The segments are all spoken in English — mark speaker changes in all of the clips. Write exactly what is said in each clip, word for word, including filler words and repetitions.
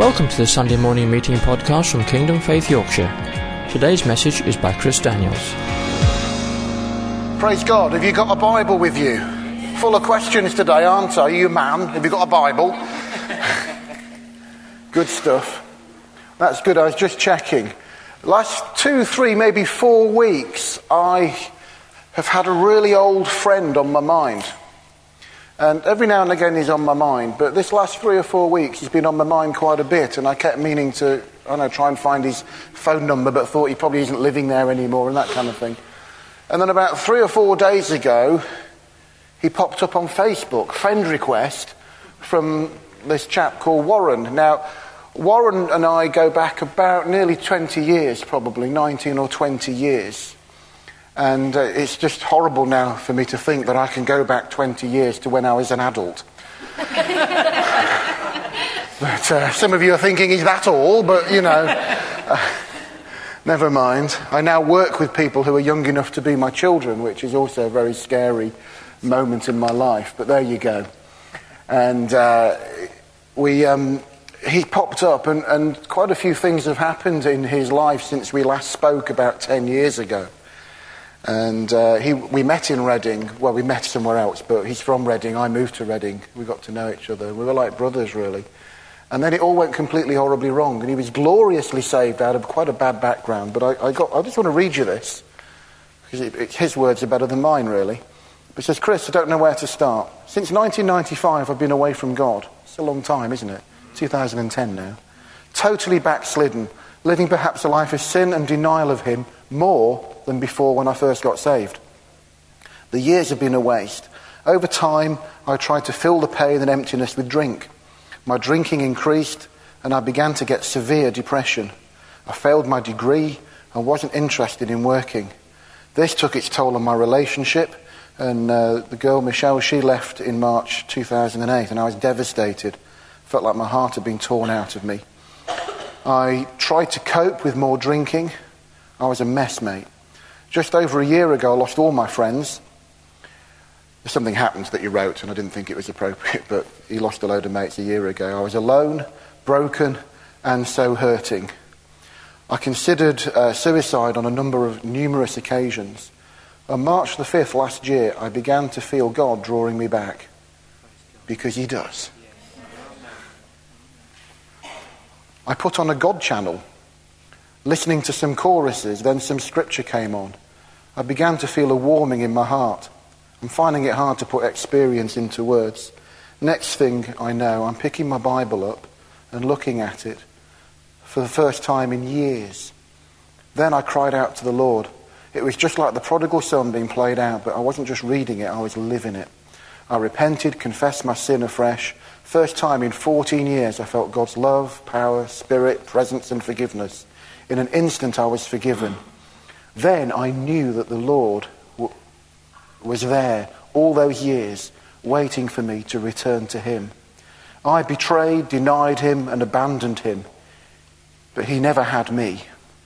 Speaker 1: Welcome to the Sunday morning meeting podcast from Kingdom Faith Yorkshire. Today's message is by Chris Daniels.
Speaker 2: Praise God. Have you got a Bible with you? Full of questions today, aren't I? Are you a man? Have you got a Bible? Good stuff. That's good. I was just checking. Last two, three, maybe four weeks, I have had a really old friend on my mind. And every now and again he's on my mind. But this last three or four weeks he's been on my mind quite a bit. And I kept meaning to, I don't know, try and find his phone number, but thought he probably isn't living there anymore and that kind of thing. And then about three or four days ago, he popped up on Facebook, friend request, from this chap called Warren. Now, Warren and I go back about nearly twenty years, probably, nineteen or twenty years. And uh, it's just horrible now for me to think that I can go back twenty years to when I was an adult. But uh, some of you are thinking, is that all? But, you know, uh, never mind. I now work with people who are young enough to be my children, which is also a very scary moment in my life. But there you go. And uh, we... Um, he popped up, and, and quite a few things have happened in his life since we last spoke about ten years ago. And uh, he, we met in Reading. Well, we met somewhere else, but he's from Reading. I moved to Reading. We got to know each other. We were like brothers, really. And then it all went completely horribly wrong. And he was gloriously saved out of quite a bad background. But I, I got. I just want to read you this, because it, it, his words are better than mine, really. It says, Chris, I don't know where to start. Since nineteen ninety-five, I've been away from God. It's a long time, isn't it? two thousand ten now. Totally backslidden, living perhaps a life of sin and denial of him more than before when I first got saved. The years have been a waste. Over time, I tried to fill the pain and emptiness with drink. My drinking increased, and I began to get severe depression. I failed my degree. I wasn't interested in working. This took its toll on my relationship, and uh, the girl, Michelle, she left in March two thousand eight, and I was devastated. Felt like my heart had been torn out of me. I tried to cope with more drinking. I was a mess, mate. Just over a year ago, I lost all my friends. Something happened that he wrote, and I didn't think it was appropriate, but he lost a load of mates a year ago. I was alone, broken, and so hurting. I considered uh, suicide on a number of numerous occasions. On March the fifth last year, I began to feel God drawing me back. Because he does. I put on a God channel, listening to some choruses, then some scripture came on. I began to feel a warming in my heart. I'm finding it hard to put experience into words. Next thing I know, I'm picking my Bible up and looking at it for the first time in years. Then I cried out to the Lord. It was just like the prodigal son being played out, but I wasn't just reading it, I was living it. I repented, confessed my sin afresh. First time in fourteen years I felt God's love, power, spirit, presence and forgiveness. In an instant I was forgiven. Then I knew that the Lord w- was there all those years waiting for me to return to him. I betrayed, denied him and abandoned him, but he never had me.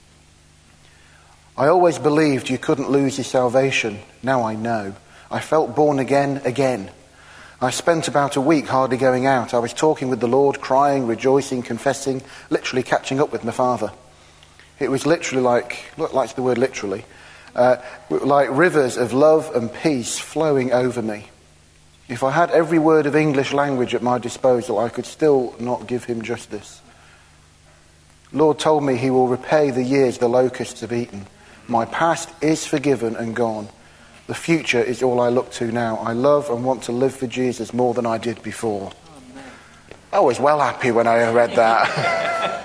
Speaker 2: I always believed you couldn't lose your salvation. Now I know. I felt born again again. I spent about a week hardly going out. I was talking with the Lord, crying, rejoicing, confessing, literally catching up with my Father. It was literally like, look, likes the word literally, uh, like rivers of love and peace flowing over me. If I had every word of English language at my disposal, I could still not give him justice. Lord told me he will repay the years the locusts have eaten. My past is forgiven and gone. The future is all I look to now. I love and want to live for Jesus more than I did before. I was well happy when I read that.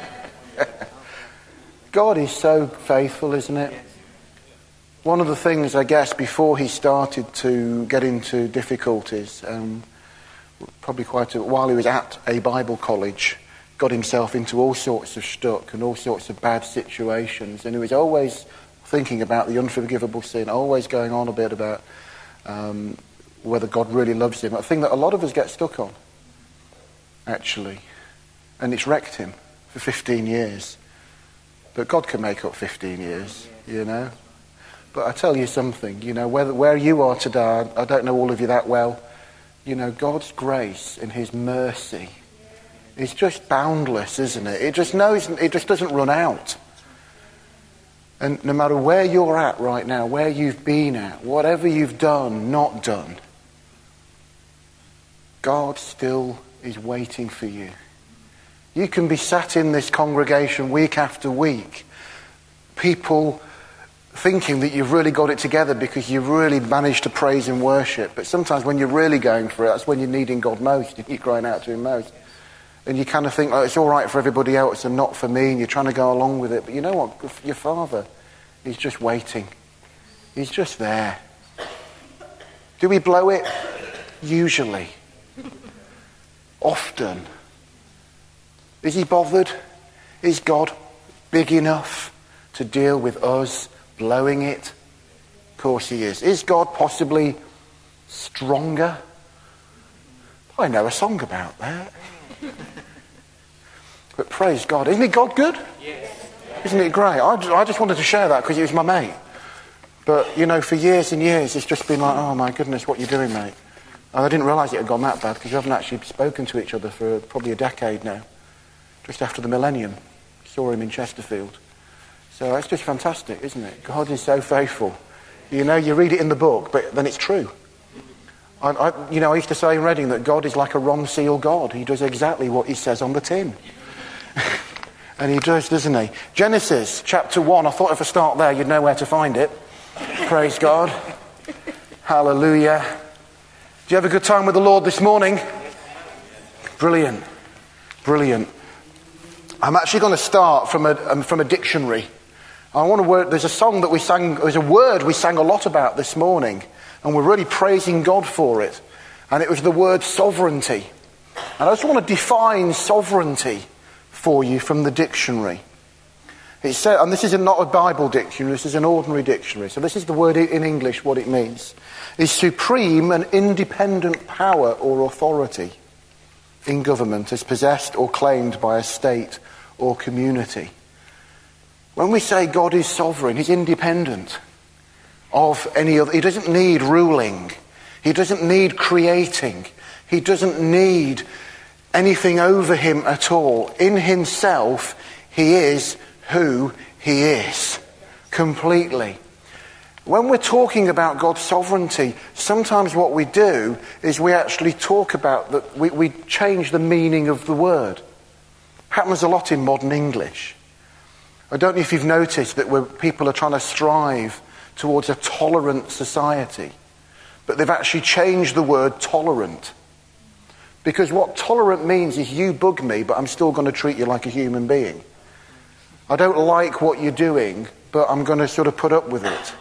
Speaker 2: God is so faithful, isn't it? One of the things, I guess, before he started to get into difficulties, um, probably quite a while he was at a Bible college, got himself into all sorts of stuck and all sorts of bad situations, and he was always thinking about the unforgivable sin, always going on a bit about um, whether God really loves him. A thing that a lot of us get stuck on, actually. And it's wrecked him for fifteen years. But God can make up fifteen years, you know. But I tell you something, you know, where, where you are today, I don't know all of you that well. You know, God's grace and his mercy is just boundless, isn't it? It just knows, it just doesn't run out. And no matter where you're at right now, where you've been at, whatever you've done, not done, God still is waiting for you. You can be sat in this congregation week after week, people thinking that you've really got it together because you've really managed to praise and worship. But sometimes when you're really going for it, that's when you're needing God most, and you're crying out to him most. And you kind of think, oh, it's all right for everybody else and not for me, and you're trying to go along with it. But you know what? Your Father, he's just waiting. He's just there. Do we blow it? Usually. Often. Is he bothered? Is God big enough to deal with us blowing it? Of course he is. Is God possibly stronger? I know a song about that. But praise God. Isn't it God good? Yes. Isn't it great? I just, I just wanted to share that because he was my mate. But, you know, for years and years, it's just been like, oh my goodness, what are you doing, mate? And I didn't realise it had gone that bad because we haven't actually spoken to each other for probably a decade now. Just after the millennium. Saw him in Chesterfield. So it's just fantastic, isn't it? God is so faithful. You know, you read it in the book, but then it's true. I, I, you know, I used to say in Reading that God is like a Ron Seal God. He does exactly what he says on the tin. And he does, doesn't he? Genesis chapter one. I thought if I start there, you'd know where to find it. Praise God. Hallelujah. Did you have a good time with the Lord this morning? Brilliant. Brilliant. I'm actually going to start from a um, from a dictionary. I want to work. There's a song that we sang. There's a word we sang a lot about this morning, and we're really praising God for it. And it was the word sovereignty. And I just want to define sovereignty for you from the dictionary. It said, and this is not a Bible dictionary. This is an ordinary dictionary. So this is the word in English. What it means is supreme and independent power or authority in government as possessed or claimed by a state or community. When we say God is sovereign, he's independent of any other. He doesn't need ruling. He doesn't need creating. He doesn't need anything over him at all. In himself, he is who he is. Completely. When we're talking about God's sovereignty, sometimes what we do is we actually talk about that. We, we change the meaning of the word. Happens a lot in modern English. I don't know if you've noticed that we're, people are trying to strive towards a tolerant society, but they've actually changed the word tolerant. Because what tolerant means is you bug me, but I'm still going to treat you like a human being. I don't like what you're doing, but I'm going to sort of put up with it.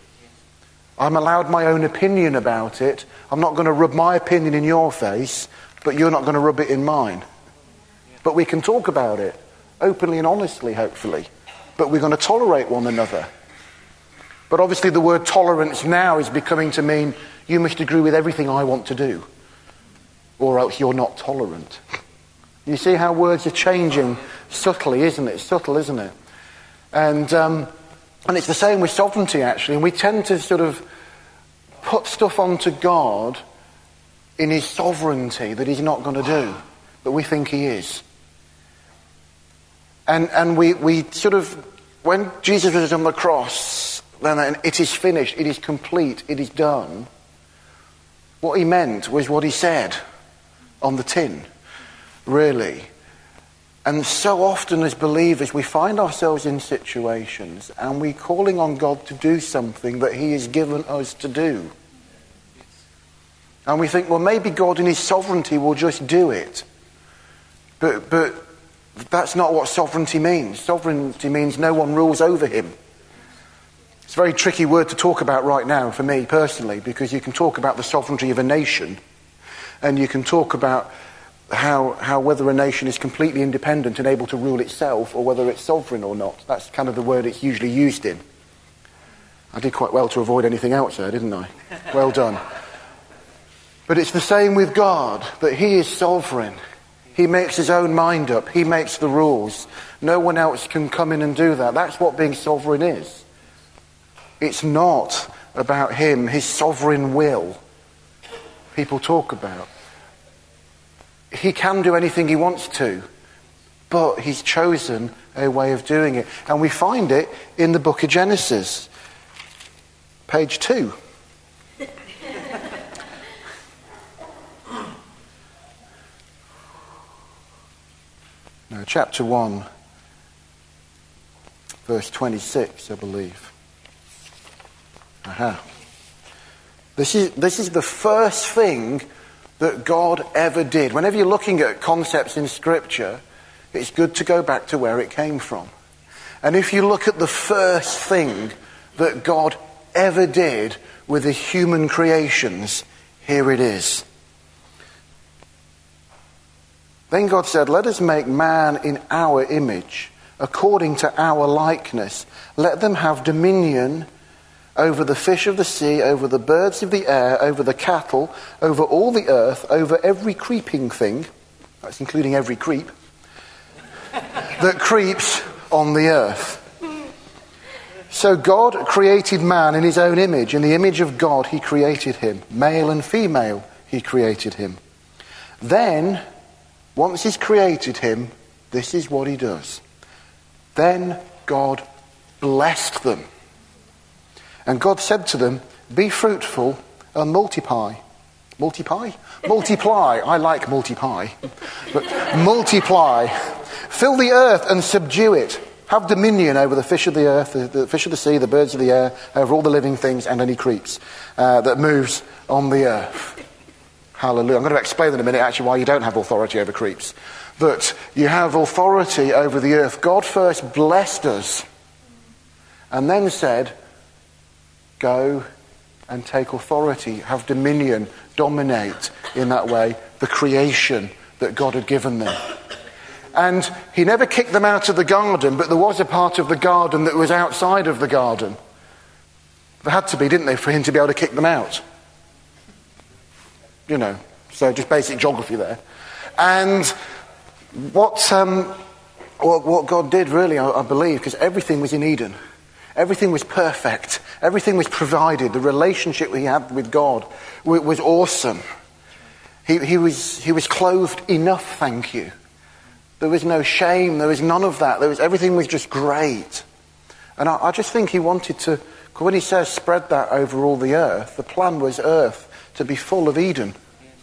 Speaker 2: I'm allowed my own opinion about it. I'm not going to rub my opinion in your face, but you're not going to rub it in mine. But we can talk about it, openly and honestly, hopefully. But we're going to tolerate one another. But obviously the word tolerance now is becoming to mean you must agree with everything I want to do, or else you're not tolerant. You see how words are changing subtly, isn't it? It's subtle, isn't it? And um, and it's the same with sovereignty, actually. And we tend to sort of put stuff onto God in his sovereignty that he's not going to do, but we think he is. And and we, we sort of, when Jesus was on the cross, then it is finished, it is complete, it is done. What he meant was what he said on the tin, really. And so often as believers we find ourselves in situations and we're calling on God to do something that he has given us to do. And we think, well, maybe God in his sovereignty will just do it. But but that's not what sovereignty means. Sovereignty means no one rules over him. It's a very tricky word to talk about right now for me personally, because you can talk about the sovereignty of a nation and you can talk about how how whether a nation is completely independent and able to rule itself or whether it's sovereign or not. That's kind of the word it's usually used in. I did quite well to avoid anything else there, didn't I? Well done. But it's the same with God, that he is sovereign. He makes his own mind up. He makes the rules. No one else can come in and do that. That's what being sovereign is. It's not about him, his sovereign will. People talk about. he can do anything he wants to, but he's chosen a way of doing it. And we find it in the book of Genesis, page two. No, chapter one, verse twenty-six, I believe. Aha. This is, this is the first thing that God ever did. Whenever you're looking at concepts in Scripture, it's good to go back to where it came from. And if you look at the first thing that God ever did with the human creations, here it is. Then God said, "Let us make man in our image, according to our likeness. Let them have dominion over the fish of the sea, over the birds of the air, over the cattle, over all the earth, over every creeping thing," that's including every creep, "that creeps on the earth." So God created man in his own image. In the image of God he created him. Male and female he created him. Then, once he's created him, this is what he does. Then God blessed them. And God said to them, "Be fruitful and multiply." Multiply? Multiply. I like multiply. But multiply. "Fill the earth and subdue it. Have dominion over the fish of the earth, the, the fish of the sea, the birds of the air, over all the living things and any creeps uh, that moves on the earth." Hallelujah. I'm going to explain in a minute actually why you don't have authority over creeps. But you have authority over the earth. God first blessed us and then said, "Go and take authority, have dominion, dominate in that way the creation that God had given them." And he never kicked them out of the garden, but there was a part of the garden that was outside of the garden. There had to be, didn't they, for him to be able to kick them out? You know, so just basic geography there. And what um, what, what God did really, I, I believe, because everything was in Eden. Everything was perfect. Everything was provided. The relationship he had with God was, was awesome. He, he was he was clothed enough, thank you. There was no shame. There was none of that. There was everything was just great. And I, I just think he wanted to, when he says spread that over all the earth, the plan was earth to be full of Eden.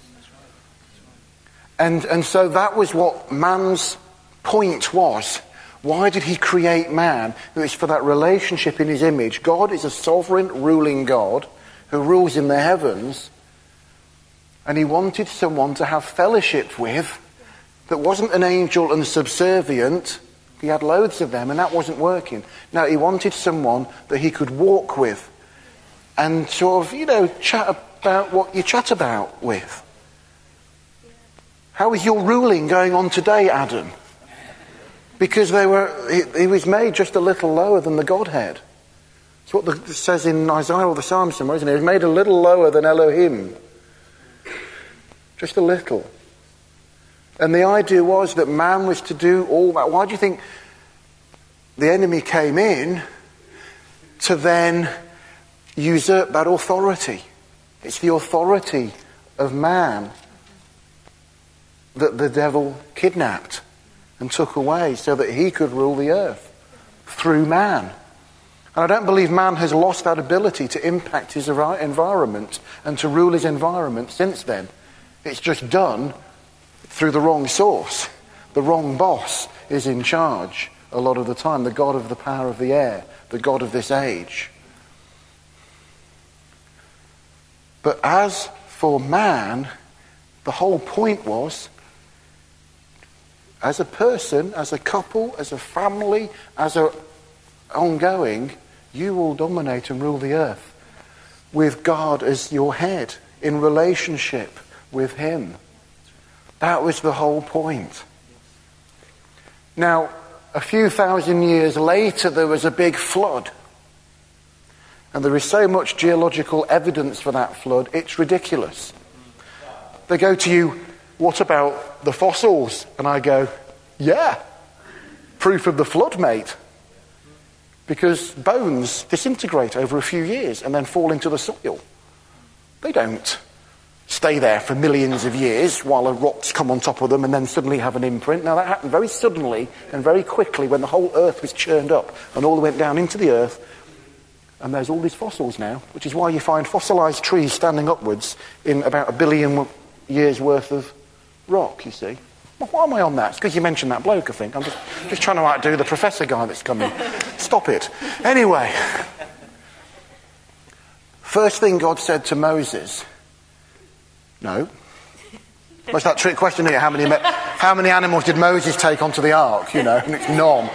Speaker 2: And and so that was what man's point was. Why did he create man? It was for that relationship in his image. God is a sovereign, ruling God who rules in the heavens. And he wanted someone to have fellowship with that wasn't an angel and subservient. He had loads of them and that wasn't working. No, he wanted someone that he could walk with and sort of, you know, chat about what you chat about with. How is your ruling going on today, Adam? Because they were, he, he was made just a little lower than the Godhead. It's what the, it says in Isaiah or the Psalms somewhere, isn't it? He was made a little lower than Elohim. Just a little. And the idea was that man was to do all that. Why do you think the enemy came in to then usurp that authority? It's the authority of man that the devil kidnapped and took away so that he could rule the earth through man. And I don't believe man has lost that ability to impact his environment and to rule his environment since then. It's just done through the wrong source. The wrong boss is in charge a lot of the time. The god of the power of the air, the god of this age. But as for man, the whole point was, as a person, as a couple, as a family, as a ongoing, you will dominate and rule the earth with God as your head, in relationship with him. That was the whole point. Now, a few thousand years later, there was a big flood. And there is so much geological evidence for that flood, it's ridiculous. They go to you, "What about the fossils?" And I go, "Yeah, proof of the flood, mate." Because bones disintegrate over a few years and then fall into the soil. They don't. stay there for millions of years while the rocks come on top of them and then suddenly have an imprint. Now that happened very suddenly and very quickly when the whole earth was churned up and all went down into the earth. And there's all these fossils now, which is why you find fossilized trees standing upwards in about a billion years worth of rock, you see. Well, why am I on that? It's because you mentioned that bloke, I think. I'm just, just trying to outdo the professor guy that's coming. Stop it. Anyway. First thing God said to Moses... No. What's that trick question here? How many, how many animals did Moses take onto the ark? You know, and it's none.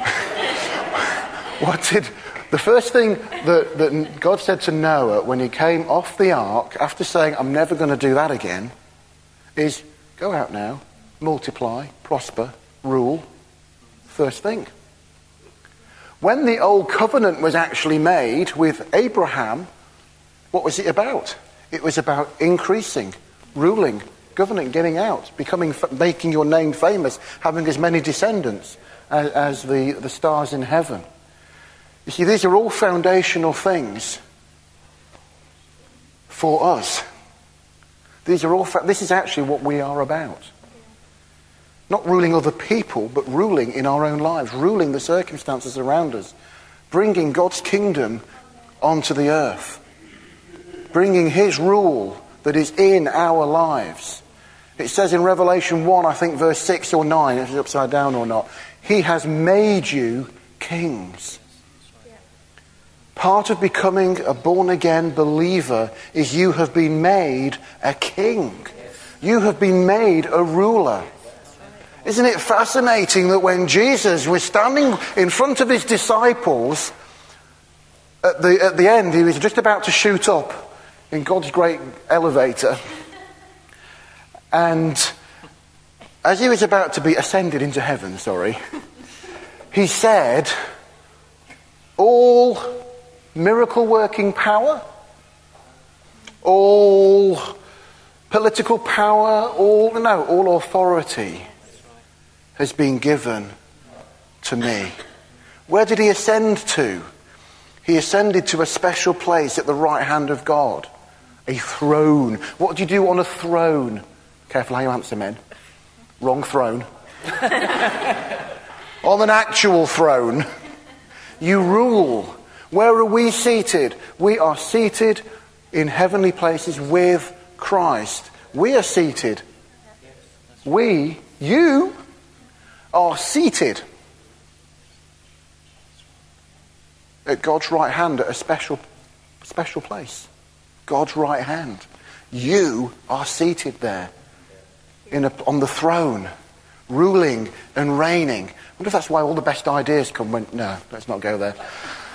Speaker 2: What did... The first thing that, that God said to Noah when he came off the ark, after saying, I'm never going to do that again, is go out now, multiply, prosper, rule. First thing. When the old covenant was actually made with Abraham, what was it about? It was about increasing, ruling, governing, getting out, becoming, making your name famous, having as many descendants as, as the, the stars in heaven. You see, these are all foundational things for us. These are all. Fa- this is actually what we are about. Not ruling other people, but ruling in our own lives, ruling the circumstances around us, bringing God's kingdom onto the earth, bringing his rule that is in our lives. It says in Revelation one, I think verse six or nine, if it's upside down or not, he has made you kings. Part of becoming a born-again believer is you have been made a king. You have been made a ruler. Isn't it fascinating that when Jesus was standing in front of his disciples, at the, at the end, he was just about to shoot up in God's great elevator. And as he was about to be ascended into heaven, sorry, he said, all miracle-working power, all political power, all, no, all authority has been given to me. Where did he ascend to? He ascended to a special place at the right hand of God. A throne. What do you do on a throne? Careful how you answer, men. Wrong throne. On an actual throne, you rule. Where are we seated? We are seated in heavenly places with Christ. We are seated. We, you, are seated at God's right hand at a special, special place. God's right hand. You are seated there in a, on the throne, ruling and reigning. I wonder if that's why all the best ideas come when... No, let's not go there.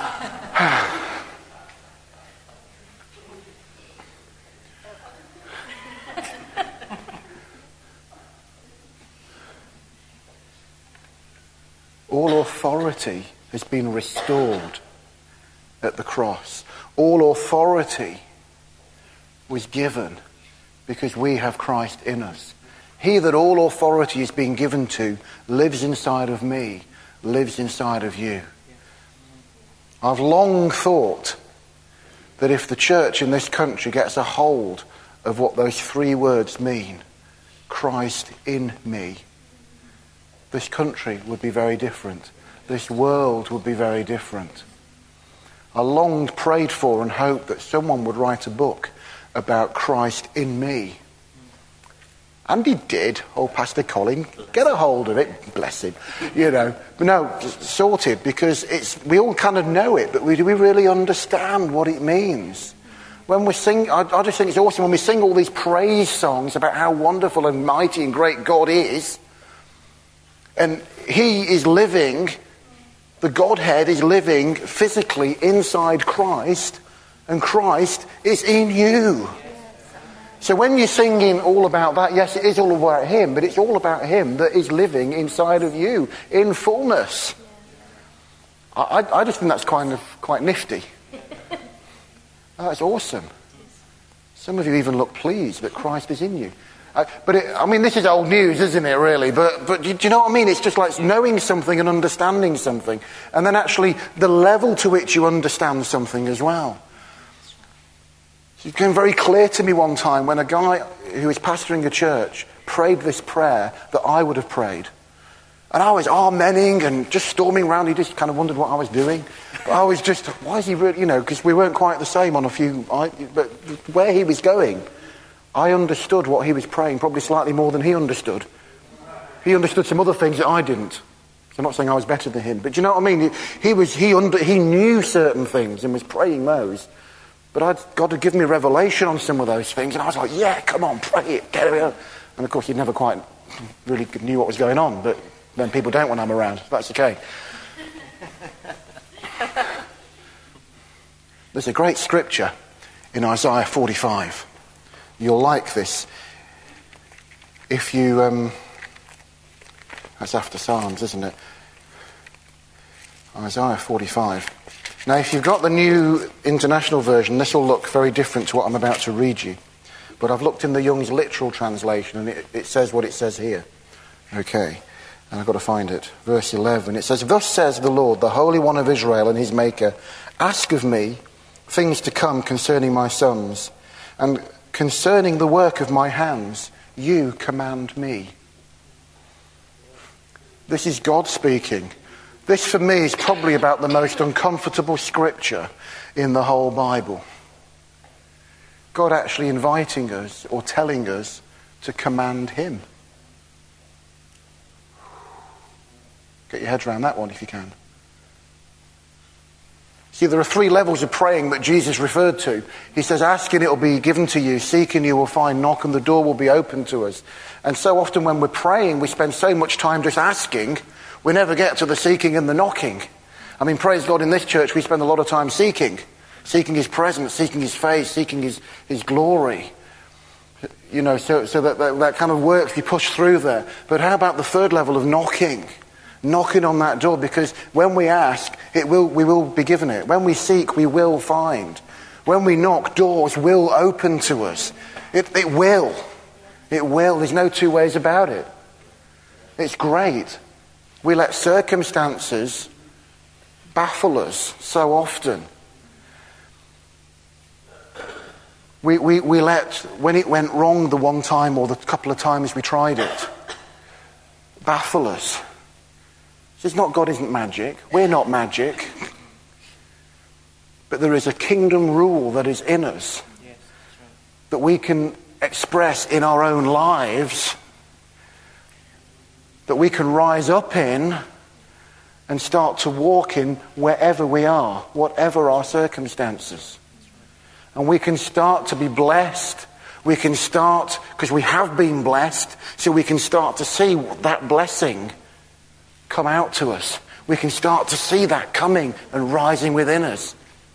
Speaker 2: All authority has been restored at the cross. All authority was given because we have Christ in us. He that all authority is being given to lives inside of me, lives inside of you. I've long thought that if the church in this country gets a hold of what those three words mean, Christ in me, this country would be very different. This world would be very different. I longed, prayed for and hoped that someone would write a book about Christ in me. And he did. Oh, Pastor Colin, get a hold of it. Bless him. You know. But no, sorted, because it's we all kind of know it, but we, do we really understand what it means? When we sing, I, I just think it's awesome when we sing all these praise songs about how wonderful and mighty and great God is. And he is living, the Godhead is living physically inside Christ, and Christ is in you. So when you're singing all about that, yes, it is all about him, but it's all about him that is living inside of you in fullness. I, I just think that's kind of quite nifty. That's awesome. Some of you even look pleased that Christ is in you. Uh, but it, I mean, this is old news, isn't it, really? But but do, do you know what I mean? It's just like knowing something and understanding something, and then actually the level to which you understand something as well. It became very clear to me one time when a guy who was pastoring a church prayed this prayer that I would have prayed. And I was amening and just storming around. He just kind of wondered what I was doing. But I was just, why is he really, you know, because we weren't quite the same on a few, I, but where he was going, I understood what he was praying, probably slightly more than he understood. He understood some other things that I didn't. So I'm not saying I was better than him, but do you know what I mean? He, he was, he under, he knew certain things and was praying those. But I'd, God had given me revelation on some of those things, and I was like, yeah, come on, pray it, get it out. And of course, he never quite really knew what was going on, but then people don't when I'm around. That's okay. There's a great scripture in Isaiah forty-five. You'll like this. If you... Um, that's after Psalms, isn't it? Isaiah forty-five. Now, if you've got the New International Version, this will look very different to what I'm about to read you. But I've looked in the Young's literal translation, and it, it says what it says here. Okay. And I've got to find it. Verse eleven. It says, "Thus says the Lord, the Holy One of Israel and his Maker, ask of me things to come concerning my sons, and concerning the work of my hands, you command me." This is God speaking. This for me is probably about the most uncomfortable scripture in the whole Bible. God actually inviting us or telling us to command him. Get your heads around that one if you can. See, there are three levels of praying that Jesus referred to. He says, ask and it will be given to you, seek and you will find, knock and the door will be open to us. And so often when we're praying, we spend so much time just asking, we never get to the seeking and the knocking. I mean, praise God, in this church we spend a lot of time seeking. Seeking his presence, seeking his face, seeking his, his glory. You know, so, so that, that, that kind of works, you push through there. But how about the third level of knocking? Knocking on that door, because when we ask, it will, we will be given it. When we seek, we will find. When we knock, doors will open to us. It, it will. It will. There's no two ways about it. It's great. We let circumstances baffle us so often. We, we, we let, when it went wrong the one time or the couple of times we tried it, baffle us. It's not God isn't magic. We're not magic. But there is a kingdom rule that is in us that we can express in our own lives, that we can rise up in and start to walk in wherever we are, whatever our circumstances. And we can start to be blessed. We can start, because we have been blessed, so we can start to see that blessing come out to us. We can start to see that coming and rising within us.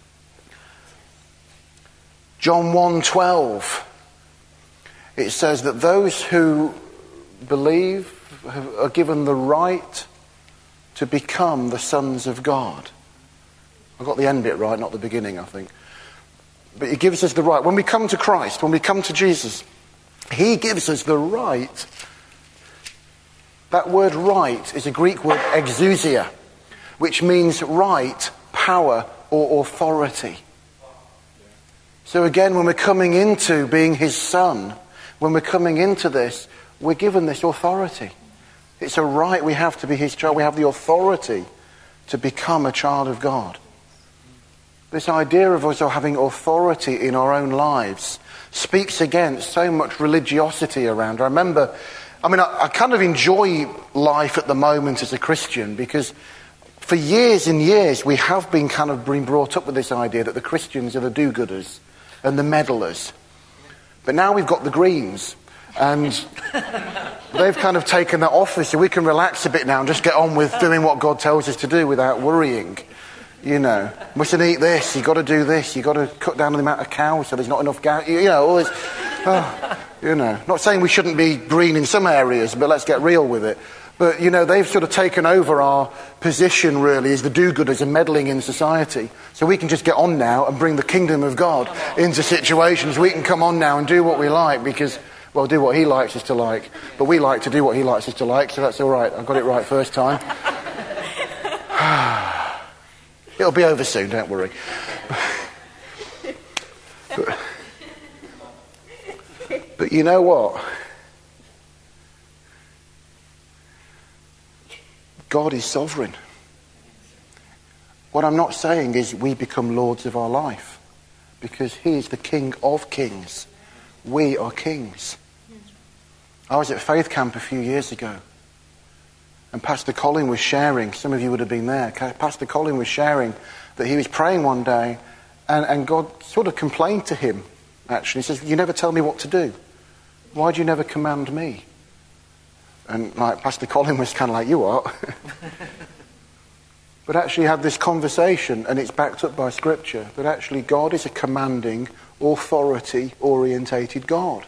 Speaker 2: John one twelve, it says that those who believe are given the right to become the sons of God. I got the end bit right, not the beginning, I think. But he gives us the right. When we come to Christ, when we come to Jesus, he gives us the right. That word right is a Greek word exousia, which means right, power, or authority. So again, when we're coming into being his son, when we're coming into this, we're given this authority. It's a right we have to be his child. We have the authority to become a child of God. This idea of us having authority in our own lives speaks against so much religiosity around. I remember, I mean, I, I kind of enjoy life at the moment as a Christian, because for years and years we have been kind of been brought up with this idea that the Christians are the do-gooders and the meddlers. But now we've got the Greens, and they've kind of taken that off us, so we can relax a bit now and just get on with doing what God tells us to do without worrying. You know, mustn't eat this, you've got to do this, you've got to cut down on the amount of cows so there's not enough gas, you know, all this. Oh, you know, not saying we shouldn't be green in some areas, but let's get real with it. But, you know, they've sort of taken over our position, really, as the do-gooders and meddling in society. So we can just get on now and bring the kingdom of God into situations. We can come on now and do what we like because, well, do what he likes us to like. But we like to do what he likes us to like, so that's all right. I got it right first time. It'll be over soon, don't worry. But, But you know what? God is sovereign. What I'm not saying is we become lords of our life, because he is the King of kings. We are kings. I was at Faith Camp a few years ago, and Pastor Colin was sharing, some of you would have been there, Pastor Colin was sharing that he was praying one day, and, and God sort of complained to him, actually. He says, you never tell me what to do. Why do you never command me? And like Pastor Colin was kind of like, you what? But actually had this conversation, and it's backed up by Scripture, that actually God is a commanding, authority-orientated God.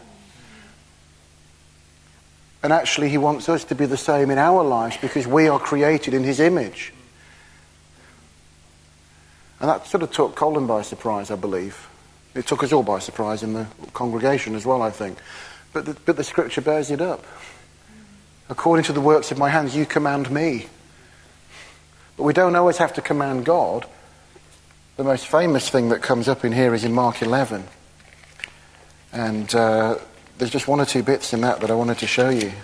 Speaker 2: And actually he wants us to be the same in our lives, because we are created in his image. And that sort of took Colin by surprise, I believe. It took us all by surprise in the congregation as well, I think. But the, but the Scripture bears it up. According to the works of my hands, you command me. But we don't always have to command God. The most famous thing that comes up in here is in Mark eleven. And uh, there's just one or two bits in that that I wanted to show you.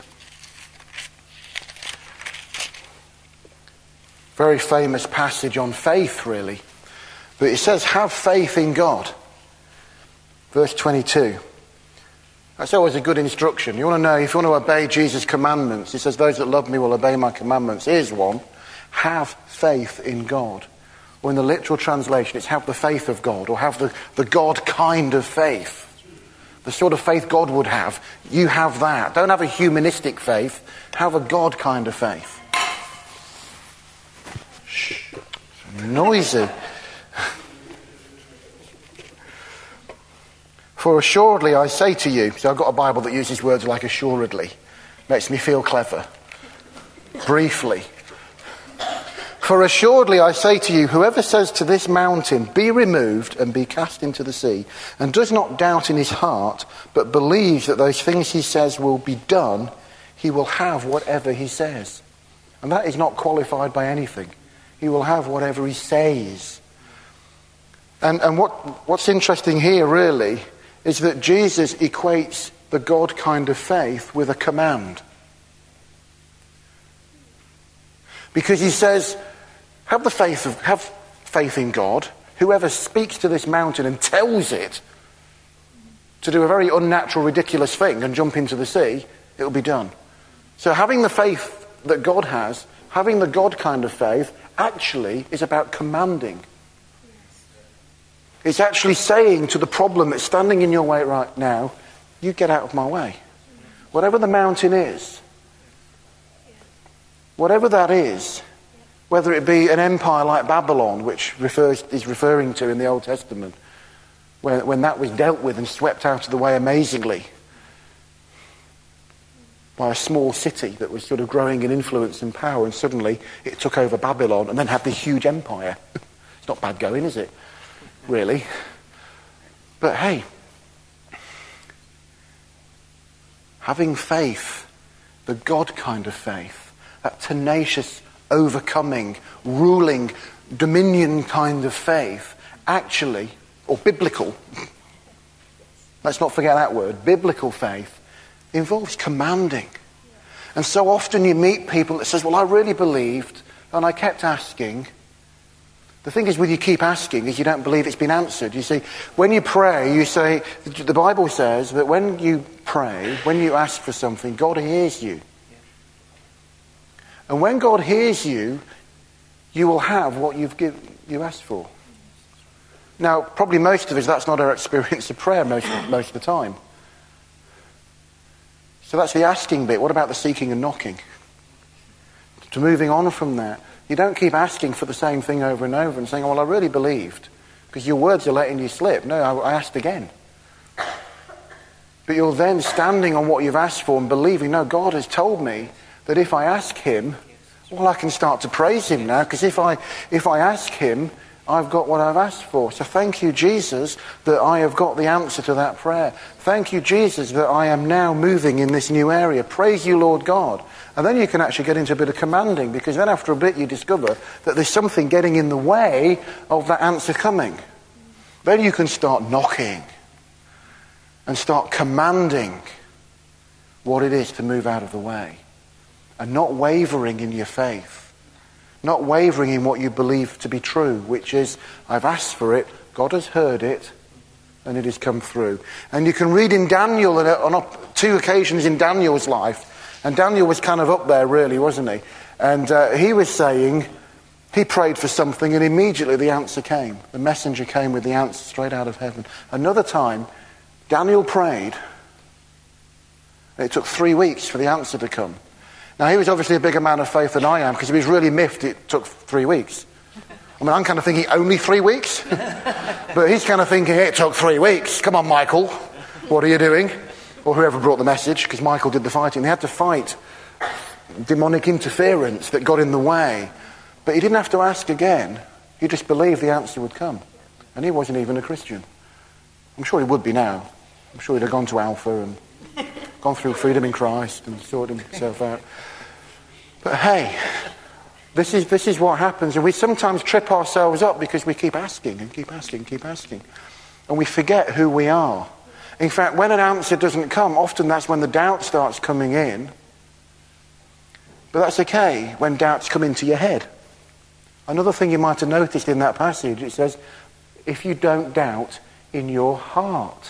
Speaker 2: Very famous passage on faith, really. But it says, have faith in God. Verse twenty-two. That's always a good instruction. You want to know, if you want to obey Jesus' commandments, he says, those that love me will obey my commandments. Here's one. Have faith in God. Or in the literal translation, it's have the faith of God, or have the, the God kind of faith. The sort of faith God would have. You have that. Don't have a humanistic faith. Have a God kind of faith. Shh. Noisy. For assuredly I say to you, so I've got a Bible that uses words like assuredly. Makes me feel clever. Briefly. For assuredly I say to you, whoever says to this mountain, be removed and be cast into the sea, and does not doubt in his heart, but believes that those things he says will be done, he will have whatever he says. And that is not qualified by anything. He will have whatever he says. And, and what, what's interesting here really is that Jesus equates the God kind of faith with a command. Because he says, have the faith of, have faith in God. Whoever speaks to this mountain and tells it to do a very unnatural, ridiculous thing and jump into the sea, it will be done. So having the faith that God has, having the God kind of faith, actually is about commanding. It's actually saying to the problem that's standing in your way right now, you get out of my way. Whatever the mountain is, whatever that is, whether it be an empire like Babylon, which refers, is referring to in the Old Testament, when, when that was dealt with and swept out of the way amazingly by a small city that was sort of growing in influence and power, and suddenly it took over Babylon and then had this huge empire. It's not bad going, is it? Really? But hey, having faith, the God kind of faith, that tenacious, overcoming, ruling, dominion kind of faith, actually, or biblical, let's not forget that word, biblical faith, involves commanding. And so often you meet people that says, well, I really believed, and I kept asking. The thing is, when you keep asking, is you don't believe it's been answered. You see, when you pray, you say, the Bible says that when you pray, when you ask for something, God hears you. And when God hears you, you will have what you've give, you asked for. Now, probably most of us, that's not our experience of prayer most, most of the time. So that's the asking bit. What about the seeking and knocking? To moving on from that, you don't keep asking for the same thing over and over and saying, oh, well, I really believed, because your words are letting you slip. No, I, I asked again. But you're then standing on what you've asked for and believing, no, God has told me that if I ask him, well, I can start to praise him now, because if I if I ask him, I've got what I've asked for. So thank you, Jesus, that I have got the answer to that prayer. Thank you, Jesus, that I am now moving in this new area. Praise you, Lord God. And then you can actually get into a bit of commanding, because then after a bit you discover that there's something getting in the way of that answer coming. Then you can start knocking. and start commanding what it is to move out of the way. And not wavering in your faith. Not wavering in what you believe to be true, which is, I've asked for it, God has heard it, and it has come through. And you can read in Daniel, on two occasions in Daniel's life, and Daniel was kind of up there really, wasn't he? And uh, he was saying, he prayed for something, and immediately the answer came. The messenger came with the answer straight out of heaven. Another time, Daniel prayed, and it took three weeks for the answer to come. Now, he was obviously a bigger man of faith than I am, because he was really miffed it took three weeks. I mean, I'm kind of thinking, only three weeks? But he's kind of thinking, it took three weeks. Come on, Michael. What are you doing? Or whoever brought the message, because Michael did the fighting. They had to fight demonic interference that got in the way. But he didn't have to ask again. He just believed the answer would come. And he wasn't even a Christian. I'm sure he would be now. I'm sure he'd have gone to Alpha and gone through Freedom in Christ and sorted himself out. But hey, this is this is what happens. And we sometimes trip ourselves up because we keep asking and keep asking and keep asking. And we forget who we are. In fact, when an answer doesn't come, often that's when the doubt starts coming in. But that's okay when doubts come into your head. Another thing you might have noticed in that passage, it says, if you don't doubt in your heart.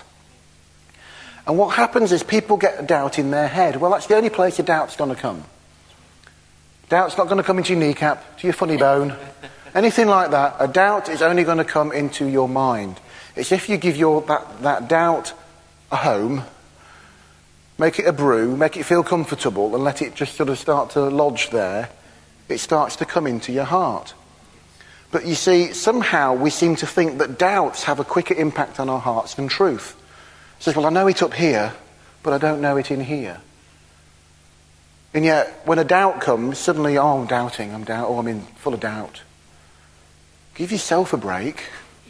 Speaker 2: And what happens is people get a doubt in their head. Well, that's the only place a doubt's going to come. Doubt's not going to come into your kneecap, to your funny bone, anything like that. A doubt is only going to come into your mind. It's if you give your that, that doubt a home, make it a brew, make it feel comfortable, and let it just sort of start to lodge there, it starts to come into your heart. But you see, somehow we seem to think that doubts have a quicker impact on our hearts than truth. It says, well, I know it up here, but I don't know it in here. And yet, when a doubt comes, suddenly, oh, I'm doubting, I'm doubt, oh, I'm in full of doubt. Give yourself a break.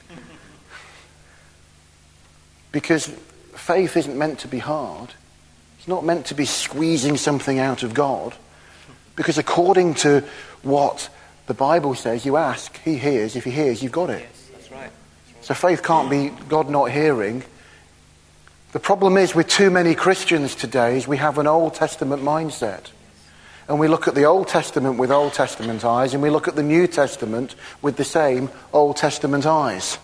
Speaker 2: Because faith isn't meant to be hard. It's not meant to be squeezing something out of God. Because according to what the Bible says, you ask, he hears. If he hears, you've got it.
Speaker 3: Yes, that's right. That's right.
Speaker 2: So faith can't be God not hearing. The problem is with too many Christians today is we have an Old Testament mindset. And we look at the Old Testament with Old Testament eyes, and we look at the New Testament with the same Old Testament eyes.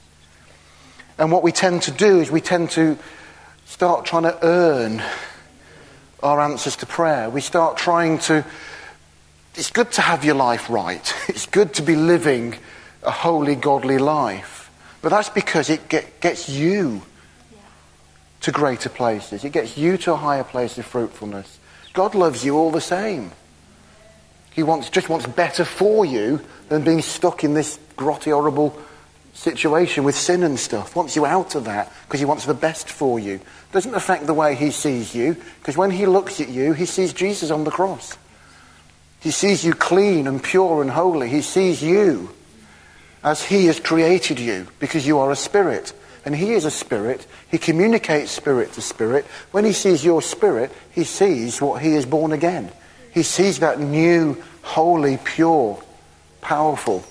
Speaker 2: And what we tend to do is we tend to start trying to earn our answers to prayer. We start trying to... It's good to have your life right. It's good to be living a holy, godly life. But that's because it get, gets you to greater places. It gets you to a higher place of fruitfulness. God loves you all the same. He wants just wants better for you than being stuck in this grotty, horrible situation with sin and stuff. Wants you out of that because he wants the best for you. Doesn't affect the way he sees you, because when he looks at you, he sees Jesus on the cross. He sees you clean and pure and holy. He sees you as he has created you, because you are a spirit. And he is a spirit. He communicates spirit to spirit. When he sees your spirit, he sees what he is born again. He sees that new, holy, pure, powerful,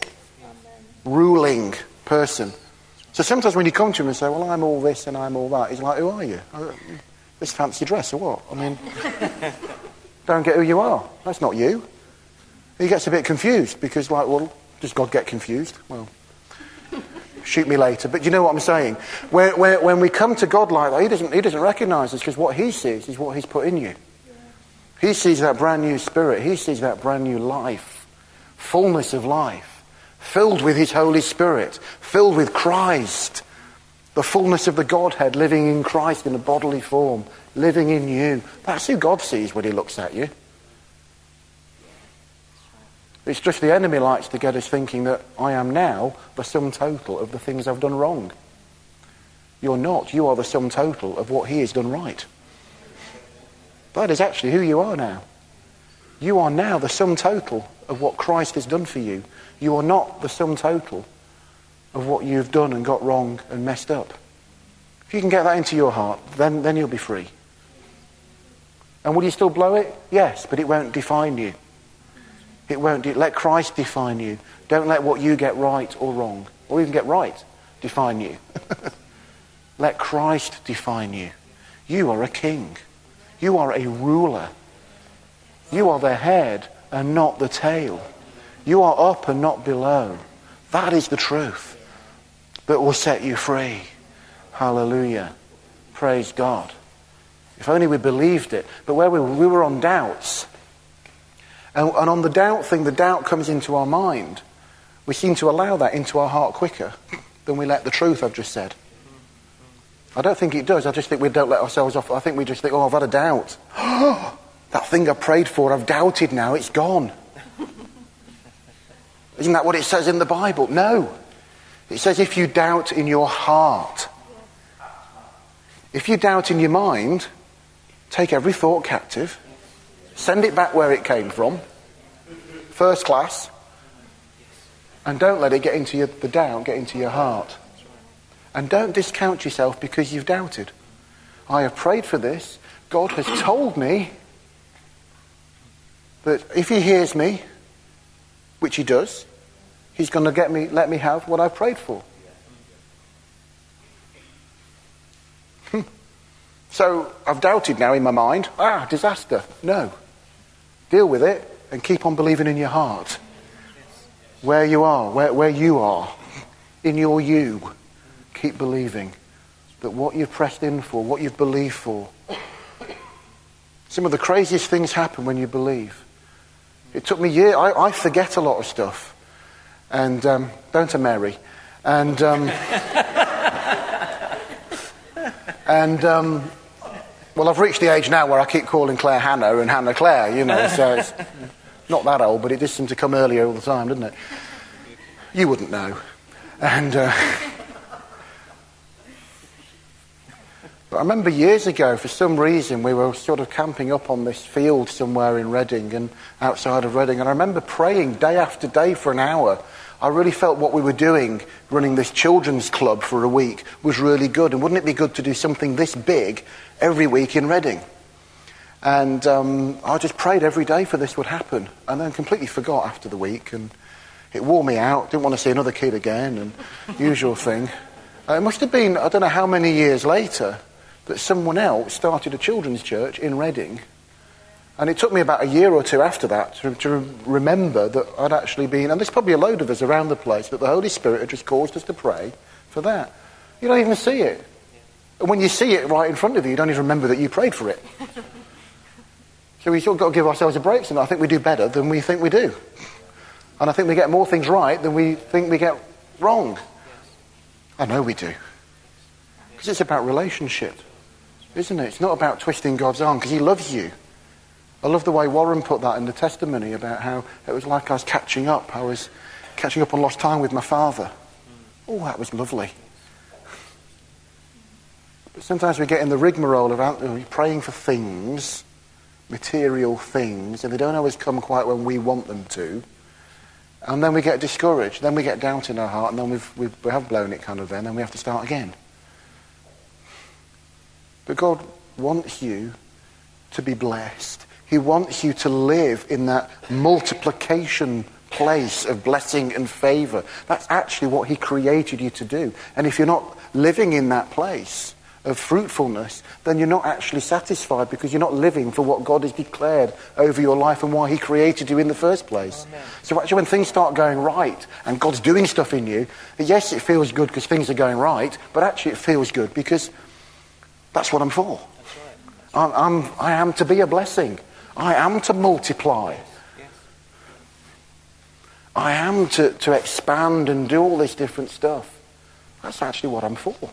Speaker 2: ruling person. So sometimes when you come to him and say, well, I'm all this and I'm all that, he's like, who are you? This fancy dress or what? I mean, don't get who you are. That's not you. He gets a bit confused because, like, well, does God get confused? Well, shoot me later. But you know what I'm saying? When, when, when we come to God like that, he doesn't, he doesn't recognise us, because what he sees is what he's put in you. He sees that brand new spirit. He sees that brand new life. Fullness of life. Filled with his Holy Spirit. Filled with Christ. The fullness of the Godhead living in Christ in a bodily form. Living in you. That's who God sees when he looks at you. It's just the enemy likes to get us thinking that I am now the sum total of the things I've done wrong. You're not. You are the sum total of what he has done right. That is actually who you are now. You are now the sum total of what Christ has done for you. You are not the sum total of what you've done and got wrong and messed up. If you can get that into your heart, then, then you'll be free. And will you still blow it? Yes, but it won't define you. It won't. De- let Christ define you. Don't let what you get right or wrong, or even get right, define you. Let Christ define you. You are a king. You are a ruler. You are the head and not the tail. You are up and not below. That is the truth that will set you free. Hallelujah. Praise God. If only we believed it. But where we were, we were on doubts. And, and on the doubt thing, the doubt comes into our mind. We seem to allow that into our heart quicker than we let the truth I've just said. I don't think it does. I just think we don't let ourselves off. I think we just think, oh, I've had a doubt. That thing I prayed for, I've doubted now, it's gone. Isn't that what it says in the Bible? No. It says if you doubt in your heart. If you doubt in your mind, take every thought captive, send it back where it came from, first class, and don't let it get into your, the doubt, get into your heart. And don't discount yourself because you've doubted. I have prayed for this. God has told me that if he hears me, which he does, he's going to get me, let me have what I've prayed for. Hmm. So I've doubted now in my mind. Ah, disaster. No. Deal with it and keep on believing in your heart. Where you are, where, where you are, in your you. Keep believing that what you've pressed in for, what you've believed for. Some of the craziest things happen when you believe. It took me years. I, I forget a lot of stuff. And um, don't to Mary. And um, and um, well, I've reached the age now where I keep calling Claire Hannah and Hannah Claire, you know, so it's not that old, but it did seem to come earlier all the time, didn't it? You wouldn't know. And uh, but I remember years ago, for some reason, we were sort of camping up on this field somewhere in Reading and outside of Reading, and I remember praying day after day for an hour. I really felt what we were doing, running this children's club for a week, was really good. And wouldn't it be good to do something this big every week in Reading? And um, I just prayed every day for this would happen. And then completely forgot after the week. And it wore me out. Didn't want to see another kid again. And usual thing. Uh, it must have been, I don't know how many years later, that someone else started a children's church in Reading. And it took me about a year or two after that to, to remember that I'd actually been, and there's probably a load of us around the place, that the Holy Spirit had just caused us to pray for that. You don't even see it. And when you see it right in front of you, you don't even remember that you prayed for it. So we've sort of got to give ourselves a break, and I think we do better than we think we do. And I think we get more things right than we think we get wrong. I know we do. Because it's about relationship, isn't it? It's not about twisting God's arm, because he loves you. I love the way Warren put that in the testimony about how it was like I was catching up. I was catching up on lost time with my father. Oh, that was lovely. But sometimes we get in the rigmarole of praying for things, material things, and they don't always come quite when we want them to. And then we get discouraged. Then we get doubt in our heart, and then we've, we've, we have blown it kind of then, and then we have to start again. But God wants you to be blessed. He wants you to live in that multiplication place of blessing and favour. That's actually what he created you to do. And if you're not living in that place of fruitfulness, then you're not actually satisfied, because you're not living for what God has declared over your life and why he created you in the first place. Amen. So actually when things start going right and God's doing stuff in you, yes, it feels good because things are going right, but actually it feels good because that's what I'm for. That's right. I'm, I'm, I am to be a blessing. I am to multiply. Yes. I am to, to expand and do all this different stuff. That's actually what I'm for. Yeah.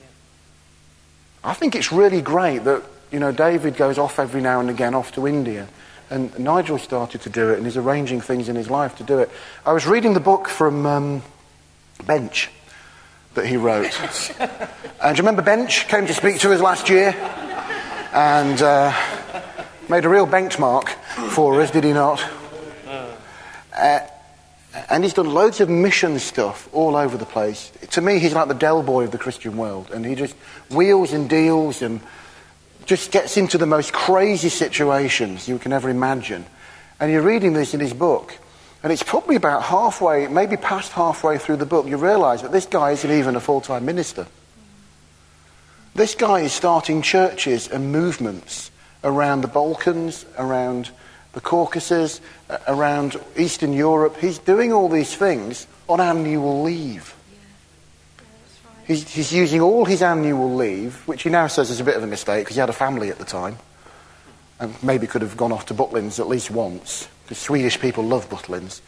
Speaker 2: I think it's really great that, you know, David goes off every now and again off to India. And Nigel started to do it and he's arranging things in his life to do it. I was reading the book from um, Bench that he wrote. And do you remember Bench came to speak to us last year? And... Uh, made a real benchmark for us, did he not? Uh, and he's done loads of mission stuff all over the place. To me, he's like the Del Boy of the Christian world. And he just wheels and deals and just gets into the most crazy situations you can ever imagine. And you're reading this in his book, and it's probably about halfway, maybe past halfway through the book, you realise that this guy isn't even a full-time minister. This guy is starting churches and movements around the Balkans, around the Caucasus, around Eastern Europe. He's doing all these things on annual leave. He's, he's using all his annual leave, which he now says is a bit of a mistake because he had a family at the time and maybe could have gone off to Butlins at least once, because Swedish people love Butlins.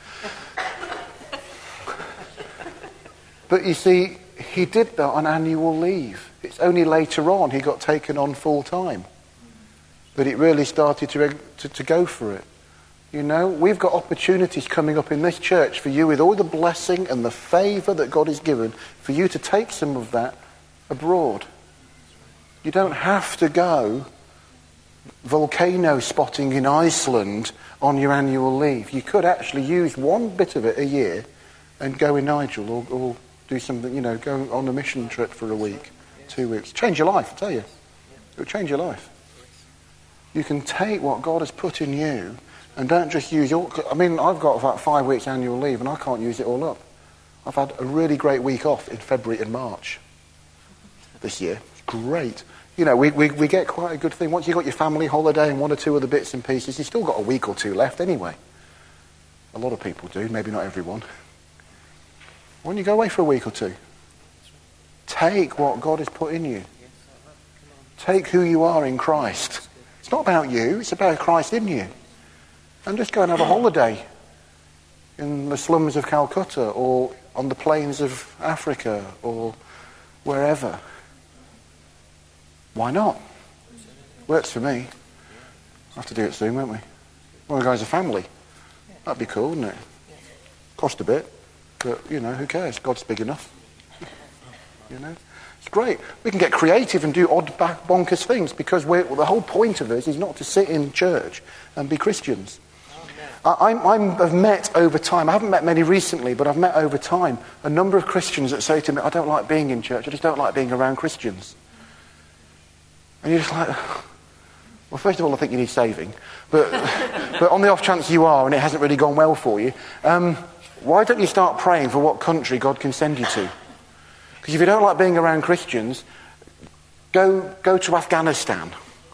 Speaker 2: But you see, he did that on annual leave. It's only later on he got taken on full time that it really started to, to, to go for it. You know, we've got opportunities coming up in this church for you, with all the blessing and the favour that God has given, for you to take some of that abroad. You don't have to go volcano spotting in Iceland on your annual leave. You could actually use one bit of it a year and go in Nigel, or, or do something, you know, go on a mission trip for a week, two weeks. Change your life, I tell you. It will change your life. You can take what God has put in you and don't just use your... I mean, I've got about five weeks annual leave and I can't use it all up. I've had a really great week off in February and March this year. It's great. You know, we, we, we get quite a good thing. Once you've got your family holiday and one or two other bits and pieces, you've still got a week or two left anyway. A lot of people do, maybe not everyone. Why don't you go away for a week or two? Take what God has put in you. Take who you are in Christ. It's not about you, it's about Christ in you. And just go and have a holiday in the slums of Calcutta, or on the plains of Africa, or wherever. Why not? Works for me. We'll have to do it soon, won't we? Well, guys, a family. That'd be cool, wouldn't it? Cost a bit, but, you know, who cares? God's big enough. You know? It's great. We can get creative and do odd, back, bonkers things, because we're, well, the whole point of this is not to sit in church and be Christians. I, I'm, I'm, I've met over time, I haven't met many recently, but I've met over time a number of Christians that say to me, I don't like being in church, I just don't like being around Christians. And you're just like, well, first of all, I think you need saving. But, but on the off chance you are and it hasn't really gone well for you, um, why don't you start praying for what country God can send you to? Because if you don't like being around Christians, go, go to Afghanistan.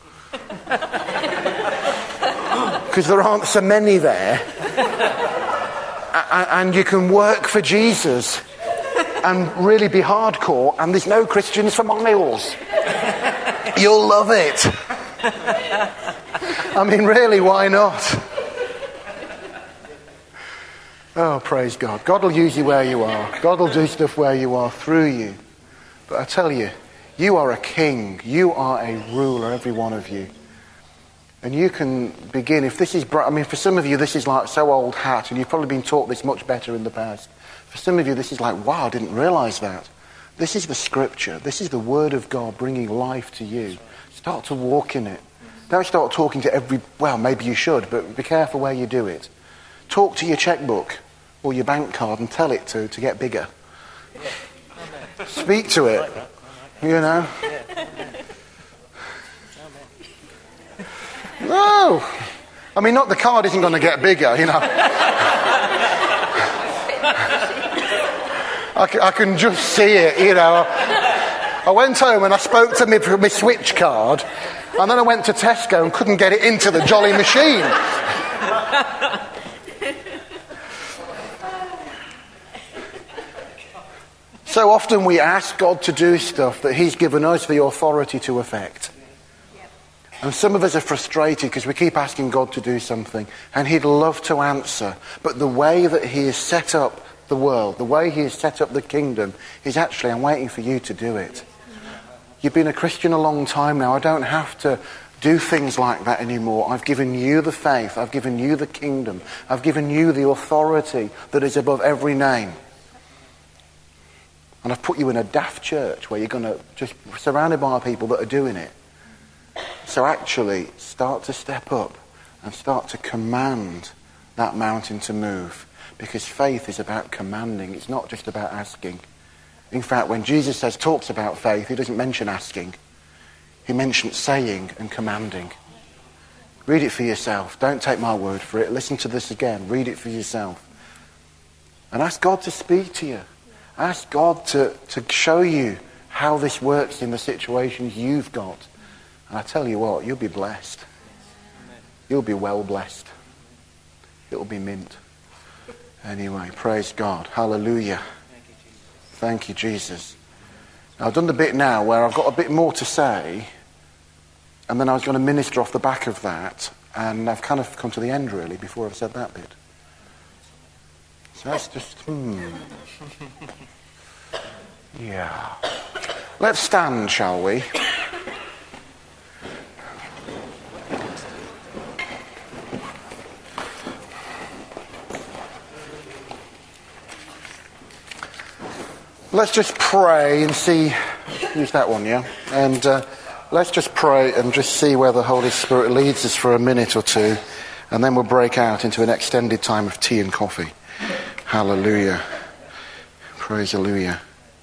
Speaker 2: Because there aren't so many there. A- and you can work for Jesus and really be hardcore, and there's no Christians for miles. You'll love it. I mean, really, why not? Oh, praise God. God will use you where you are. God will do stuff where you are through you. But I tell you, you are a king. You are a ruler, every one of you. And you can begin, if this is, I mean, for some of you, this is like so old hat, and you've probably been taught this much better in the past. For some of you, this is like, wow, I didn't realise that. This is the scripture. This is the word of God bringing life to you. Start to walk in it. Don't start talking to every, well, maybe you should, but be careful where you do it. Talk to your checkbook or your bank card and tell it to, to get bigger. Speak to it, you know. No. I mean, not the card isn't going to get bigger, you know. I, can, I can just see it, you know. I went home and I spoke to my, my Switch card, and then I went to Tesco and couldn't get it into the jolly machine. So often we ask God to do stuff that he's given us the authority to effect. And some of us are frustrated because we keep asking God to do something, and he'd love to answer. But the way that he has set up the world, the way he has set up the kingdom, is actually, I'm waiting for you to do it. You've been a Christian a long time now. I don't have to do things like that anymore. I've given you the faith. I've given you the kingdom. I've given you the authority that is above every name. And I've put you in a daft church where you're going to just surrounded by people that are doing it. So actually, start to step up and start to command that mountain to move. Because faith is about commanding. It's not just about asking. In fact, when Jesus says, talks about faith, he doesn't mention asking. He mentions saying and commanding. Read it for yourself. Don't take my word for it. Listen to this again. Read it for yourself. And ask God to speak to you. Ask God to, to show you how this works in the situations you've got. And I tell you what, you'll be blessed. You'll be well blessed. It'll be mint. Anyway, praise God. Hallelujah. Thank you, Jesus. Now, I've done the bit now where I've got a bit more to say, and then I was going to minister off the back of that, and I've kind of come to the end, really, before I've said that bit. So that's just, hmm. Yeah. Let's stand, shall we? Let's just pray and see, use that one, yeah? And uh, let's just pray and just see where the Holy Spirit leads us for a minute or two, and then we'll break out into an extended time of tea and coffee. Hallelujah. Praise hallelujah.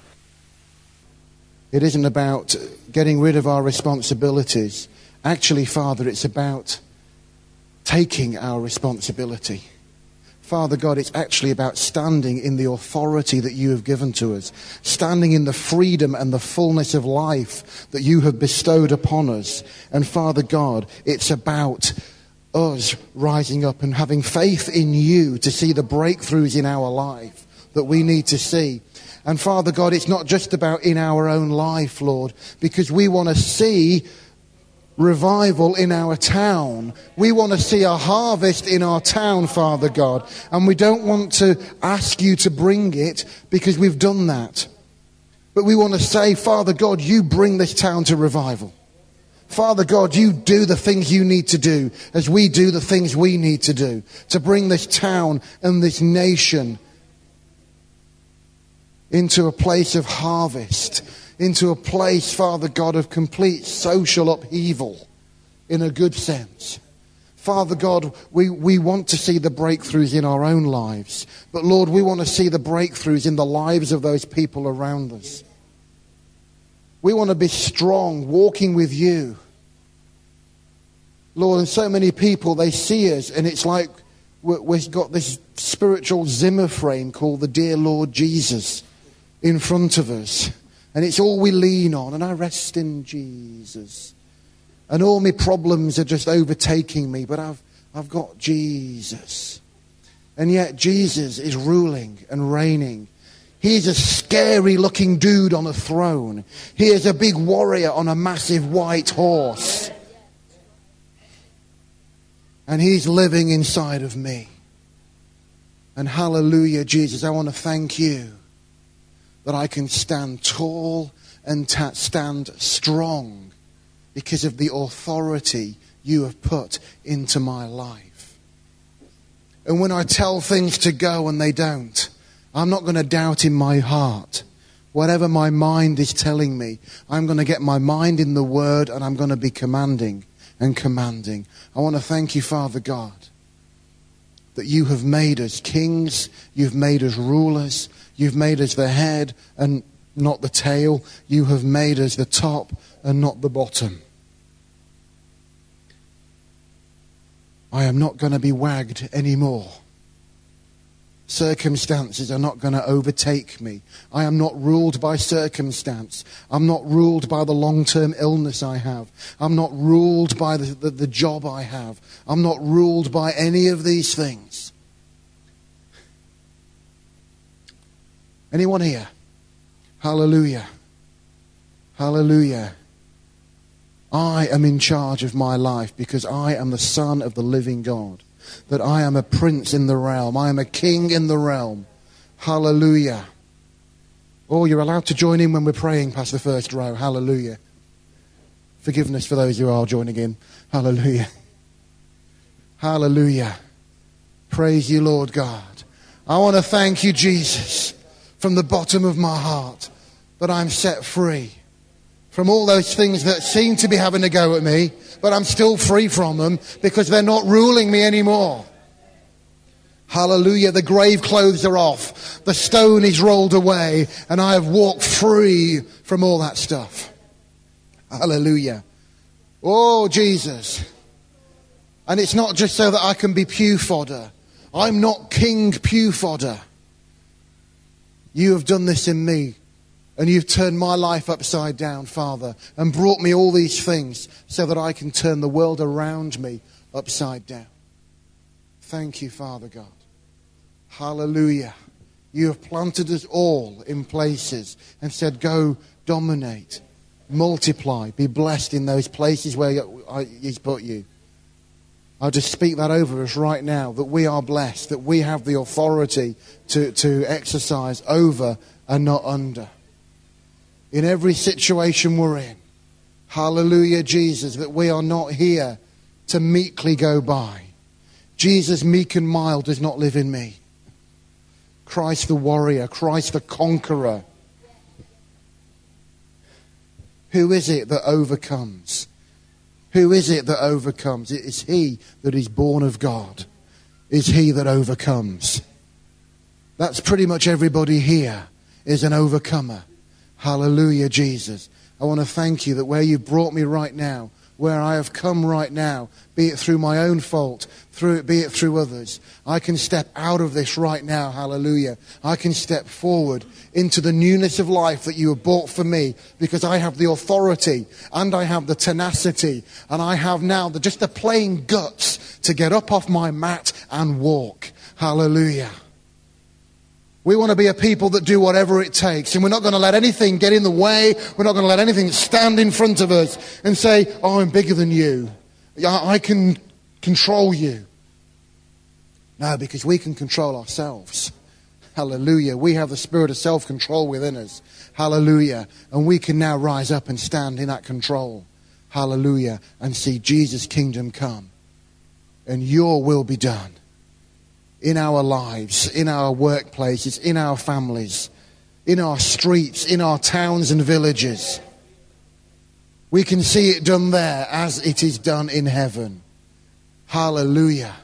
Speaker 2: It isn't about getting rid of our responsibilities. Actually, Father, it's about taking our responsibility. Father God, it's actually about standing in the authority that you have given to us, standing in the freedom and the fullness of life that you have bestowed upon us. And Father God, it's about us rising up and having faith in you to see the breakthroughs in our life that we need to see. And Father God, it's not just about in our own life, Lord, because we want to see revival in our town. We want to see a harvest in our town, Father God. And we don't want to ask you to bring it because we've done that. But we want to say, Father God, you bring this town to revival. Father God, you do the things you need to do as we do the things we need to do to bring this town and this nation into a place of harvest, into a place, Father God, of complete social upheaval in a good sense. Father God, we, we want to see the breakthroughs in our own lives. But Lord, we want to see the breakthroughs in the lives of those people around us. We want to be strong, walking with you. Lord, and so many people, they see us and it's like we've got this spiritual Zimmer frame called the dear Lord Jesus in front of us. And it's all we lean on. And I rest in Jesus. And all my problems are just overtaking me. But I've, I've got Jesus. And yet Jesus is ruling and reigning. He's a scary looking dude on a throne. He is a big warrior on a massive white horse. And he's living inside of me. And hallelujah, Jesus, I want to thank you that I can stand tall and ta- stand strong because of the authority you have put into my life. And when I tell things to go and they don't, I'm not going to doubt in my heart. Whatever my mind is telling me, I'm going to get my mind in the Word and I'm going to be commanding and commanding. I want to thank you, Father God, that you have made us kings, you've made us rulers, you've made us the head and not the tail. You have made us the top and not the bottom. I am not going to be wagged anymore. Circumstances are not going to overtake me. I am not ruled by circumstance. I'm not ruled by the long-term illness I have. I'm not ruled by the, the, the job I have. I'm not ruled by any of these things. Anyone here? Hallelujah. Hallelujah. I am in charge of my life because I am the Son of the living God. That I am a prince in the realm. I am a king in the realm. Hallelujah. Oh, you're allowed to join in when we're praying past the first row. Hallelujah. Forgiveness for those who are joining in. Hallelujah. Hallelujah. Praise you, Lord God. I want to thank you, Jesus, from the bottom of my heart, that I'm set free from all those things that seem to be having a go at me, but I'm still free from them because they're not ruling me anymore. Hallelujah. The grave clothes are off. The stone is rolled away, and I have walked free from all that stuff. Hallelujah. Oh, Jesus. And it's not just so that I can be pew fodder. I'm not king pew fodder. You have done this in me And you've turned my life upside down, Father, and brought me all these things so that I can turn the world around me upside down. Thank you, Father God. Hallelujah. You have planted us all in places and said, go dominate, multiply, be blessed in those places where He's put you. I just speak that over us right now, that we are blessed, that we have the authority to, to exercise over and not under. In every situation we're in, hallelujah, Jesus, that we are not here to meekly go by. Jesus, meek and mild, does not live in me. Christ the warrior, Christ the conqueror. Who is it that overcomes? Who is it that overcomes? It is he that is born of God. Is he that overcomes. That's pretty much everybody here is an overcomer. Hallelujah, Jesus. I want to thank you that where you've brought me right now, where I have come right now, be it through my own fault, through be it through others, I can step out of this right now, hallelujah. I can step forward into the newness of life that you have bought for me, because I have the authority and I have the tenacity and I have now the, just the plain guts to get up off my mat and walk. Hallelujah. We want to be a people that do whatever it takes, and we're not going to let anything get in the way. We're not going to let anything stand in front of us and say, oh, I'm bigger than you. I can control you. No, because we can control ourselves. Hallelujah. We have the spirit of self-control within us. Hallelujah. And we can now rise up and stand in that control. Hallelujah. And see Jesus' kingdom come. And your will be done. In our lives, in our workplaces, in our families, in our streets, in our towns and villages. We can see it done there as it is done in heaven. Hallelujah.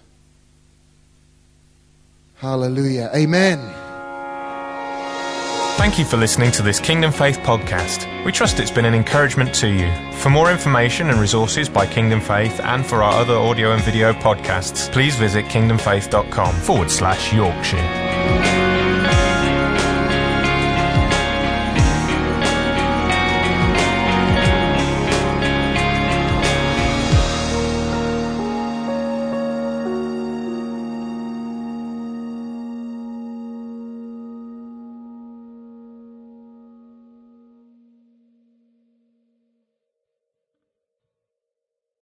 Speaker 2: Hallelujah. Amen.
Speaker 3: Thank you for listening to this Kingdom Faith podcast. We trust it's been an encouragement to you. For more information and resources by Kingdom Faith and for our other audio and video podcasts, please visit kingdomfaith.com forward slash Yorkshire.